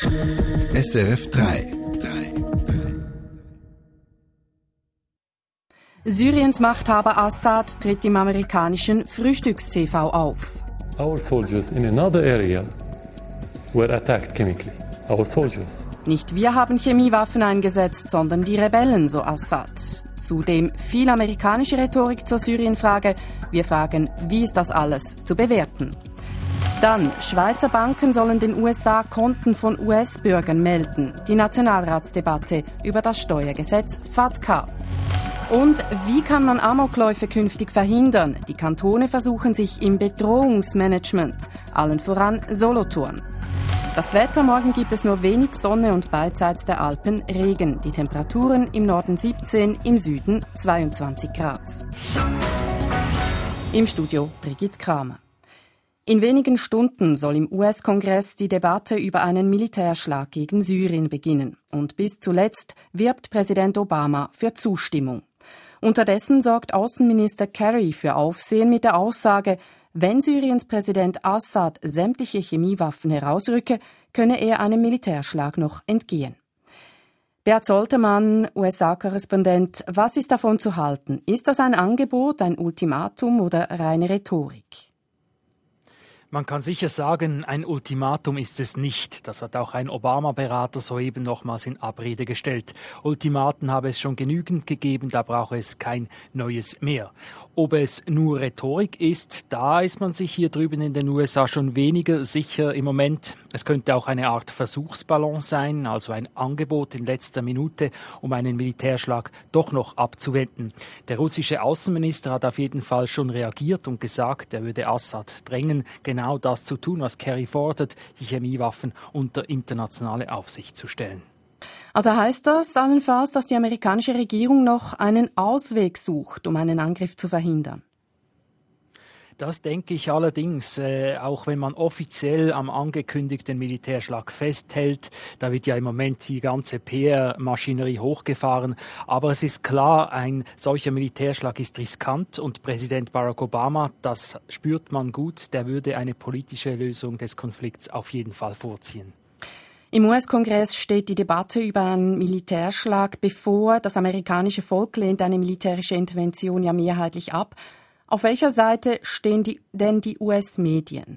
SRF 3. Syriens Machthaber Assad tritt im amerikanischen Frühstücks-TV auf. Our soldiers in another area were attacked chemically. Our soldiers. Nicht wir haben Chemiewaffen eingesetzt, sondern die Rebellen, so Assad. Zudem viel amerikanische Rhetorik zur Syrien-Frage. Wir fragen, wie ist das alles zu bewerten? Dann, Schweizer Banken sollen den USA Konten von US-Bürgern melden. Die Nationalratsdebatte über das Steuergesetz FATCA. Und wie kann man Amokläufe künftig verhindern? Die Kantone versuchen sich im Bedrohungsmanagement, allen voran Solothurn. Das Wetter, morgen gibt es nur wenig Sonne und beidseits der Alpen Regen. Die Temperaturen im Norden 17, im Süden 22 Grad. Im Studio Brigitte Kramer. In wenigen Stunden soll im US-Kongress die Debatte über einen Militärschlag gegen Syrien beginnen. Und bis zuletzt wirbt Präsident Obama für Zustimmung. Unterdessen sorgt Außenminister Kerry für Aufsehen mit der Aussage, wenn Syriens Präsident Assad sämtliche Chemiewaffen herausrücke, könne er einem Militärschlag noch entgehen. Beat Soltermann, USA-Korrespondent, was ist davon zu halten? Ist das ein Angebot, ein Ultimatum oder reine Rhetorik? Man kann sicher sagen, ein Ultimatum ist es nicht. Das hat auch ein Obama-Berater soeben nochmals in Abrede gestellt. Ultimaten habe es schon genügend gegeben, da brauche es kein neues mehr. Ob es nur Rhetorik ist, da ist man sich hier drüben in den USA schon weniger sicher im Moment. Es könnte auch eine Art Versuchsballon sein, also ein Angebot in letzter Minute, um einen Militärschlag doch noch abzuwenden. Der russische Außenminister hat auf jeden Fall schon reagiert und gesagt, er würde Assad drängen, genau das zu tun, was Kerry fordert, die Chemiewaffen unter internationale Aufsicht zu stellen. Also heißt das allenfalls, dass die amerikanische Regierung noch einen Ausweg sucht, um einen Angriff zu verhindern? Das denke ich allerdings, auch wenn man offiziell am angekündigten Militärschlag festhält. Da wird ja im Moment die ganze PR-Maschinerie hochgefahren. Aber es ist klar, ein solcher Militärschlag ist riskant und Präsident Barack Obama, das spürt man gut, der würde eine politische Lösung des Konflikts auf jeden Fall vorziehen. Im US-Kongress steht die Debatte über einen Militärschlag bevor. Das amerikanische Volk lehnt eine militärische Intervention ja mehrheitlich ab. Auf welcher Seite stehen denn die US-Medien?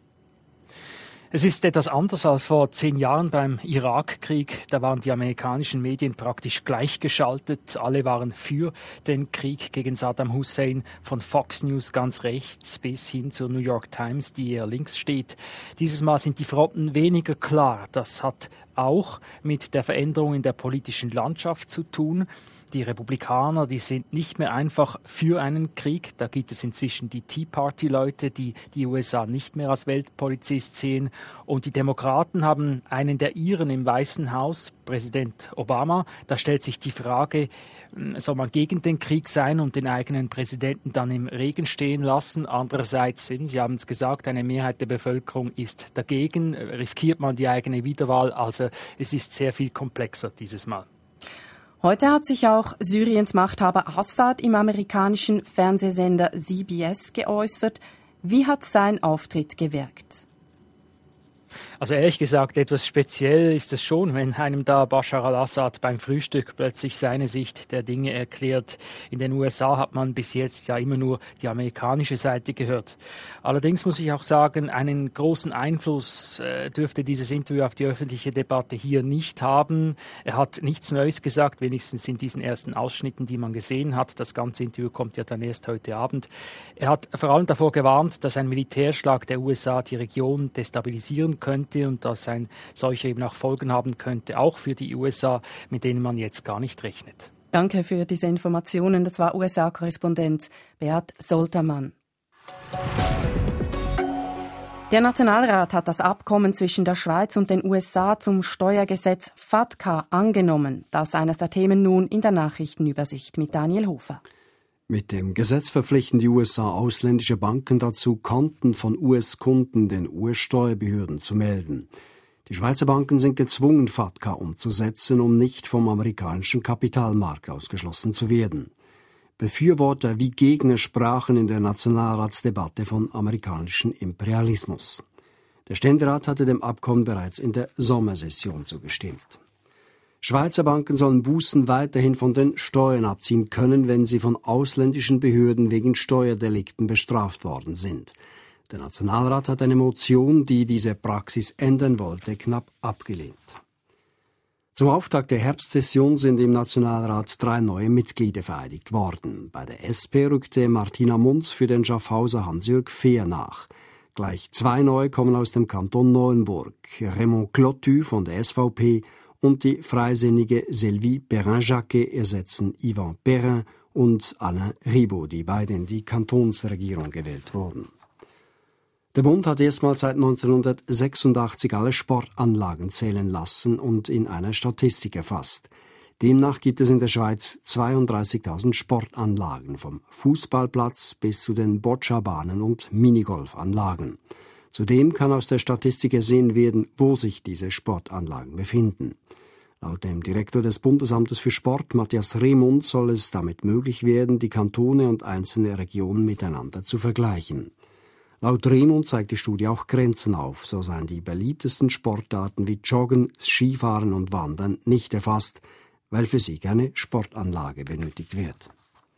Es ist etwas anders als vor 10 Jahren beim Irakkrieg. Da waren die amerikanischen Medien praktisch gleichgeschaltet. Alle waren für den Krieg gegen Saddam Hussein, von Fox News ganz rechts bis hin zur New York Times, die eher links steht. Dieses Mal sind die Fronten weniger klar. Das hat auch mit der Veränderung in der politischen Landschaft zu tun. Die Republikaner, die sind nicht mehr einfach für einen Krieg. Da gibt es inzwischen die Tea Party-Leute, die die USA nicht mehr als Weltpolizist sehen. Und die Demokraten haben einen der ihren im Weißen Haus, Präsident Obama. Da stellt sich die Frage, soll man gegen den Krieg sein und den eigenen Präsidenten dann im Regen stehen lassen? Andererseits, Sie haben es gesagt, eine Mehrheit der Bevölkerung ist dagegen. Riskiert man die eigene Wiederwahl? Also es ist sehr viel komplexer dieses Mal. Heute hat sich auch Syriens Machthaber Assad im amerikanischen Fernsehsender CBS geäußert. Wie hat sein Auftritt gewirkt? Also ehrlich gesagt, etwas speziell ist es schon, wenn einem da Bashar al-Assad beim Frühstück plötzlich seine Sicht der Dinge erklärt. In den USA hat man bis jetzt ja immer nur die amerikanische Seite gehört. Allerdings muss ich auch sagen, einen großen Einfluss dürfte dieses Interview auf die öffentliche Debatte hier nicht haben. Er hat nichts Neues gesagt, wenigstens in diesen ersten Ausschnitten, die man gesehen hat. Das ganze Interview kommt ja dann erst heute Abend. Er hat vor allem davor gewarnt, dass ein Militärschlag der USA die Region destabilisieren könnte und dass ein solcher eben auch Folgen haben könnte, auch für die USA, mit denen man jetzt gar nicht rechnet. Danke für diese Informationen. Das war USA-Korrespondent Beat Soltermann. Der Nationalrat hat das Abkommen zwischen der Schweiz und den USA zum Steuergesetz FATCA angenommen. Das ist eines der Themen nun in der Nachrichtenübersicht mit Daniel Hofer. Mit dem Gesetz verpflichten die USA ausländische Banken dazu, Konten von US-Kunden den US-Steuerbehörden zu melden. Die Schweizer Banken sind gezwungen, FATCA umzusetzen, um nicht vom amerikanischen Kapitalmarkt ausgeschlossen zu werden. Befürworter wie Gegner sprachen in der Nationalratsdebatte von amerikanischem Imperialismus. Der Ständerat hatte dem Abkommen bereits in der Sommersession zugestimmt. Schweizer Banken sollen Bußen weiterhin von den Steuern abziehen können, wenn sie von ausländischen Behörden wegen Steuerdelikten bestraft worden sind. Der Nationalrat hat eine Motion, die diese Praxis ändern wollte, knapp abgelehnt. Zum Auftakt der Herbstsession sind im Nationalrat 3 neue Mitglieder vereidigt worden. Bei der SP rückte Martina Munz für den Schaffhauser Hans-Jürg Fehr nach. Gleich 2 neue kommen aus dem Kanton Neuenburg. Raymond Clotu von der SVP und die freisinnige Sylvie Perrin-Jacquet ersetzen Yvan Perrin und Alain Ribot, die beide in die Kantonsregierung gewählt wurden. Der Bund hat erstmals seit 1986 alle Sportanlagen zählen lassen und in einer Statistik erfasst. Demnach gibt es in der Schweiz 32.000 Sportanlagen, vom Fußballplatz bis zu den Boccia-Bahnen und Minigolfanlagen. Zudem kann aus der Statistik ersehen werden, wo sich diese Sportanlagen befinden. Laut dem Direktor des Bundesamtes für Sport, Matthias Remund, soll es damit möglich werden, die Kantone und einzelne Regionen miteinander zu vergleichen. Laut Remund zeigt die Studie auch Grenzen auf. So seien die beliebtesten Sportarten wie Joggen, Skifahren und Wandern nicht erfasst, weil für sie keine Sportanlage benötigt wird.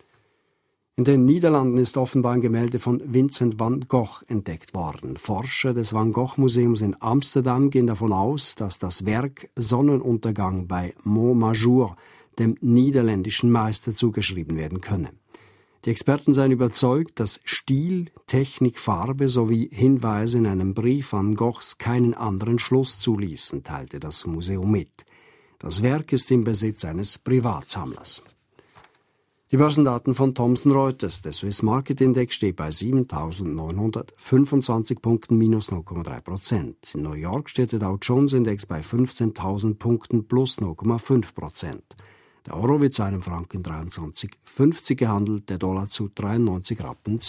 In den Niederlanden ist offenbar ein Gemälde von Vincent van Gogh entdeckt worden. Forscher des Van Gogh Museums in Amsterdam gehen davon aus, dass das Werk Sonnenuntergang bei Montmajour dem niederländischen Meister zugeschrieben werden könne. Die Experten seien überzeugt, dass Stil, Technik, Farbe sowie Hinweise in einem Brief Van Goghs keinen anderen Schluss zuließen, teilte das Museum mit. Das Werk ist im Besitz eines Privatsammlers. Die Börsendaten von Thomson Reuters. Der Swiss Market Index steht bei 7.925 Punkten, minus 0,3%. In New York steht der Dow Jones Index bei 15.000 Punkten, plus 0,5%. Der Euro wird zu einem Franken 23,50 gehandelt, der Dollar zu 93,22 Rappen.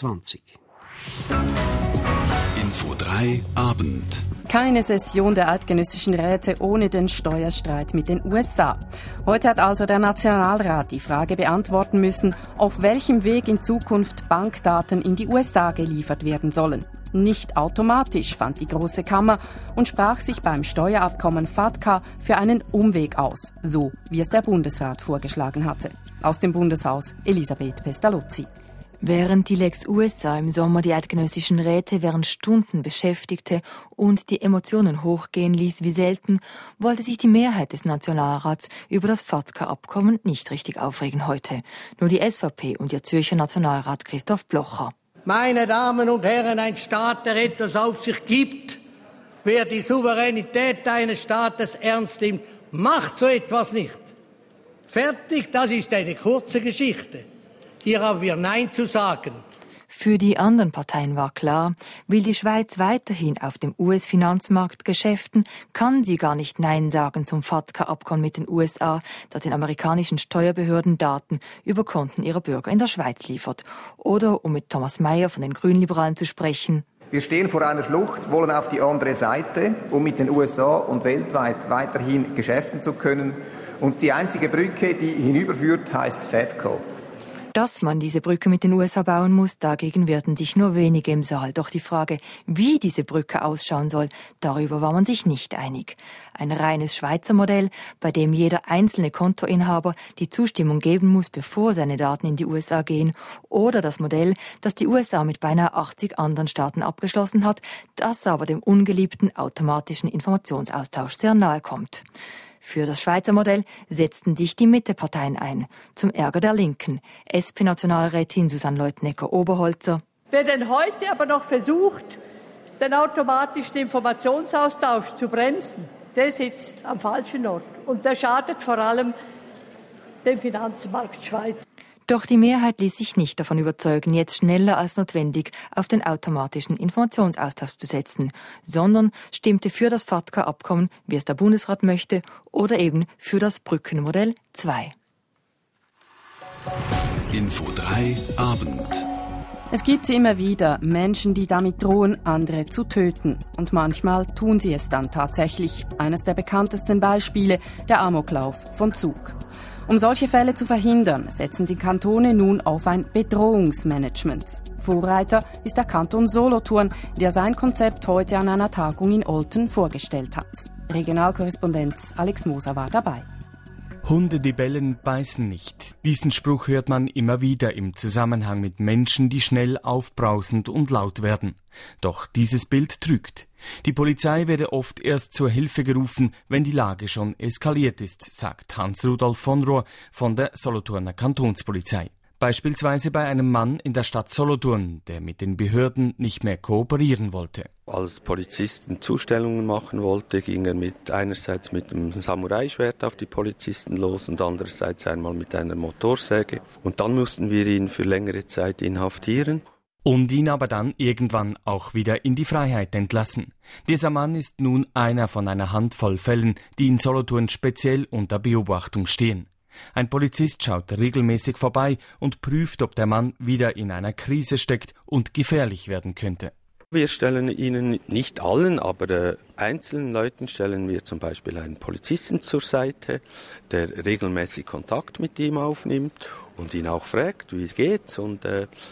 Info 3 Abend. Keine Session der eidgenössischen Räte ohne den Steuerstreit mit den USA. Heute hat also der Nationalrat die Frage beantworten müssen, auf welchem Weg in Zukunft Bankdaten in die USA geliefert werden sollen. Nicht automatisch, fand die Große Kammer und sprach sich beim Steuerabkommen FATCA für einen Umweg aus, so wie es der Bundesrat vorgeschlagen hatte. Aus dem Bundeshaus Elisabeth Pestalozzi. Während die Lex USA im Sommer die eidgenössischen Räte während Stunden beschäftigte und die Emotionen hochgehen ließ wie selten, wollte sich die Mehrheit des Nationalrats über das FATCA-Abkommen nicht richtig aufregen heute. Nur die SVP und ihr Zürcher Nationalrat Christoph Blocher. Meine Damen und Herren, ein Staat, der etwas auf sich gibt, wer die Souveränität eines Staates ernst nimmt, macht so etwas nicht. Fertig, das ist eine kurze Geschichte. Hier haben wir Nein zu sagen. Für die anderen Parteien war klar, will die Schweiz weiterhin auf dem US-Finanzmarkt geschäften, kann sie gar nicht Nein sagen zum FATCA-Abkommen mit den USA, das den amerikanischen Steuerbehörden Daten über Konten ihrer Bürger in der Schweiz liefert. Oder, um mit Thomas Mayer von den Grünliberalen zu sprechen, wir stehen vor einer Schlucht, wollen auf die andere Seite, um mit den USA und weltweit weiterhin geschäften zu können. Und die einzige Brücke, die hinüberführt, heißt FATCA. Dass man diese Brücke mit den USA bauen muss, dagegen wehrten sich nur wenige im Saal. Doch die Frage, wie diese Brücke ausschauen soll, darüber war man sich nicht einig. Ein reines Schweizer Modell, bei dem jeder einzelne Kontoinhaber die Zustimmung geben muss, bevor seine Daten in die USA gehen, oder das Modell, das die USA mit beinahe 80 anderen Staaten abgeschlossen hat, das aber dem ungeliebten automatischen Informationsaustausch sehr nahe kommt. Für das Schweizer Modell setzten sich die Mitteparteien ein, zum Ärger der Linken. SP-Nationalrätin Susanne Leutenegger-Oberholzer. Wer denn heute aber noch versucht, den automatischen Informationsaustausch zu bremsen, der sitzt am falschen Ort. Und der schadet vor allem dem Finanzmarkt Schweiz. Doch die Mehrheit ließ sich nicht davon überzeugen, jetzt schneller als notwendig auf den automatischen Informationsaustausch zu setzen, sondern stimmte für das FATCA-Abkommen, wie es der Bundesrat möchte, oder eben für das Brückenmodell 2. Info 3 Abend. Es gibt sie immer wieder, Menschen, die damit drohen, andere zu töten. Und manchmal tun sie es dann tatsächlich. Eines der bekanntesten Beispiele, der Amoklauf von Zug. Um solche Fälle zu verhindern, setzen die Kantone nun auf ein Bedrohungsmanagement. Vorreiter ist der Kanton Solothurn, der sein Konzept heute an einer Tagung in Olten vorgestellt hat. Regionalkorrespondent Alex Moser war dabei. Hunde, die bellen, beißen nicht. Diesen Spruch hört man immer wieder im Zusammenhang mit Menschen, die schnell aufbrausend und laut werden. Doch dieses Bild trügt. Die Polizei werde oft erst zur Hilfe gerufen, wenn die Lage schon eskaliert ist, sagt Hans-Rudolf von Rohr von der Solothurner Kantonspolizei. Beispielsweise bei einem Mann in der Stadt Solothurn, der mit den Behörden nicht mehr kooperieren wollte. Als Polizisten Zustellungen machen wollte, ging er einerseits mit einem Samurai-Schwert auf die Polizisten los und andererseits einmal mit einer Motorsäge. Und dann mussten wir ihn für längere Zeit inhaftieren. Und ihn aber dann irgendwann auch wieder in die Freiheit entlassen. Dieser Mann ist nun einer von einer Handvoll Fällen, die in Solothurn speziell unter Beobachtung stehen. Ein Polizist schaut regelmäßig vorbei und prüft, ob der Mann wieder in einer Krise steckt und gefährlich werden könnte. Wir stellen Ihnen, nicht allen, aber einzelnen Leuten stellen wir zum Beispiel einen Polizisten zur Seite, der regelmäßig Kontakt mit ihm aufnimmt und ihn auch fragt, wie geht's. Und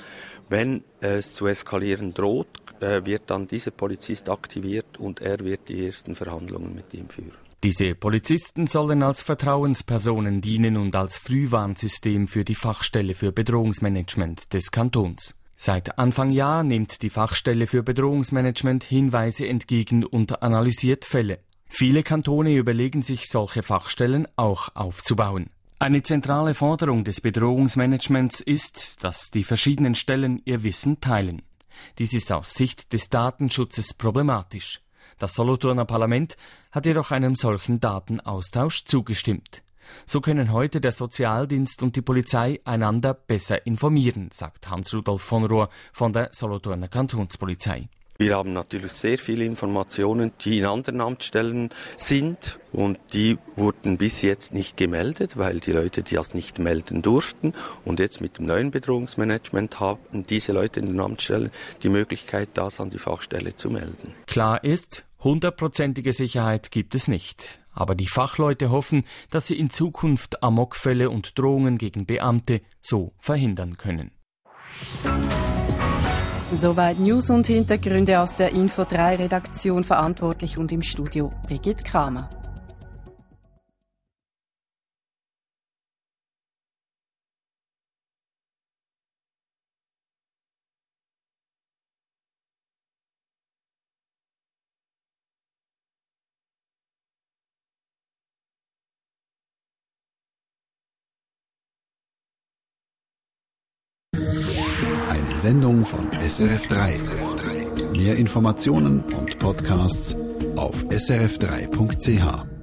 wenn es zu eskalieren droht, wird dann dieser Polizist aktiviert und er wird die ersten Verhandlungen mit ihm führen. Diese Polizisten sollen als Vertrauenspersonen dienen und als Frühwarnsystem für die Fachstelle für Bedrohungsmanagement des Kantons. Seit Anfang Jahr nimmt die Fachstelle für Bedrohungsmanagement Hinweise entgegen und analysiert Fälle. Viele Kantone überlegen sich, solche Fachstellen auch aufzubauen. Eine zentrale Forderung des Bedrohungsmanagements ist, dass die verschiedenen Stellen ihr Wissen teilen. Dies ist aus Sicht des Datenschutzes problematisch. Das Solothurner Parlament hat jedoch einem solchen Datenaustausch zugestimmt. So können heute der Sozialdienst und die Polizei einander besser informieren, sagt Hans-Rudolf von Rohr von der Solothurner Kantonspolizei. Wir haben natürlich sehr viele Informationen, die in anderen Amtsstellen sind und die wurden bis jetzt nicht gemeldet, weil die Leute das nicht melden durften. Und jetzt mit dem neuen Bedrohungsmanagement haben diese Leute in den Amtsstellen die Möglichkeit, das an die Fachstelle zu melden. Klar ist, 100%ige Sicherheit gibt es nicht. Aber die Fachleute hoffen, dass sie in Zukunft Amokfälle und Drohungen gegen Beamte so verhindern können. Soweit News und Hintergründe aus der Info3-Redaktion, verantwortlich und im Studio Brigitte Kramer. Eine Sendung von SRF3. Mehr Informationen und Podcasts auf srf3.ch.